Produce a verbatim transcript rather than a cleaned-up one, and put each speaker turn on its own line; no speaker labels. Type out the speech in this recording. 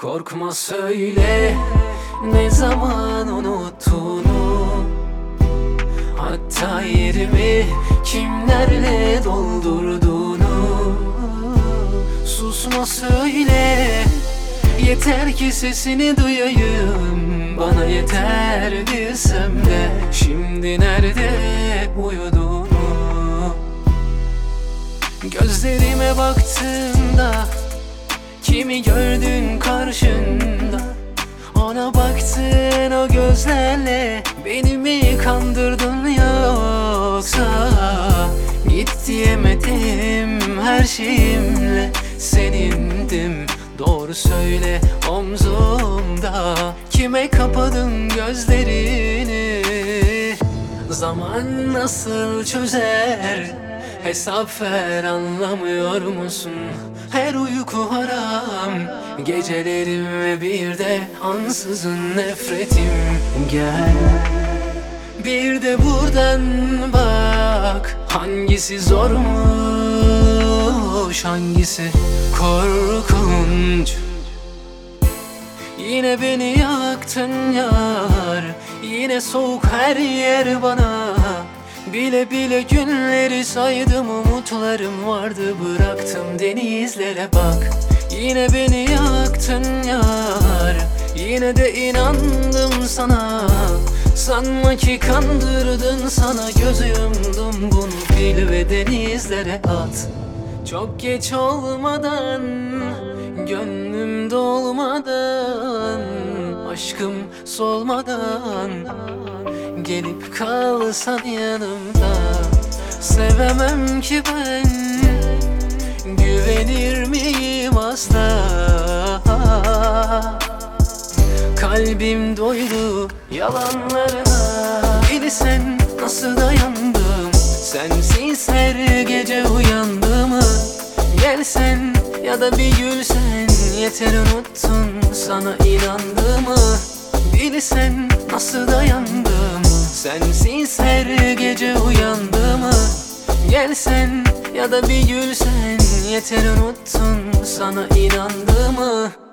Korkma söyle ne zaman unuttuğunu, hatta yerimi kimlerle doldurduğunu. Susma söyle, yeter ki sesini duyayım. Bana yeter bilsem de şimdi nerede uyuduğunu. Gözlerime baktığında kimi gördün karşında? Ona baktın o gözlerle beni mi kandırdın yoksa? Git diyemedim, her şeyimle senindim. Doğru söyle omzumda, kime kapadın gözlerini? Zaman nasıl çözer hesap ver, anlamıyor musun? Her uyku haram, gecelerim ve bir de ansızın nefretim. Gel bir de buradan bak, hangisi zormuş, hangisi korkunç. Yine beni yaktın yar, yine soğuk her yer bana. Bile bile günleri saydım, umutlarım vardı, bıraktım denizlere bak. Yine beni yaktın yar, yine de inandım sana. Sanma ki kandırdın, sana göz yumdum, bunu bil ve denizlere at. Çok geç olmadan, gönlüm dolmadan, aşkım solmadan gelip kalsan yanımda. Sevemem ki ben, güvenir miyim asla? Kalbim doydu yalanlarına. Bilsen nasıl dayandım, sensiz her gece uyandığımı. Gelsen ya da bir gülsen, yeter unuttun sana inandığımı. Bilsen nasıl dayandım, sensiz her gece uyandığımı. Gelsen ya da bir gülsen, yeter unuttun sana inandığımı.